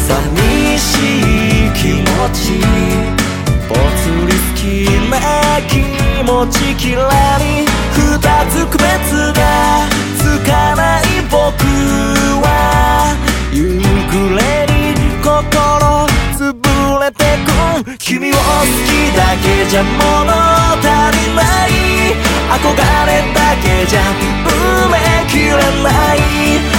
寂しい気持ちぽつり隙な気持ちきらり二つ区別がつかない僕は夕暮れに心潰れてく君を好きだけじゃ物足りない憧れだけじゃ埋めきれない